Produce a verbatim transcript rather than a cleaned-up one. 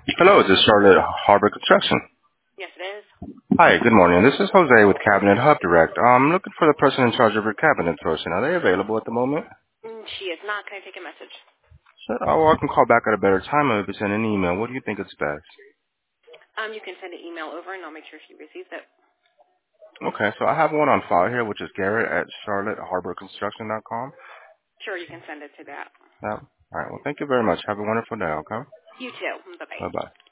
Hello, this is Charlotte Harbor Construction. Yes, it is. Hi, good morning. This is Jose with Cabinet Hub Direct. I'm looking for the person in charge of your cabinet sourcing. Are they available at the moment? Mm, she is not. Can I take a message? Sure. Oh, I can call back at a better time or maybe send an email. What do you think is best? Um, you can send an email over, and I'll make sure she receives it. Okay, so I have one on file here, which is Garrett at charlotte harbor construction dot com. Sure, you can send it to that. Yeah. All right, well, thank you very much. Have a wonderful day, okay? You too. Bye-bye. Bye-bye.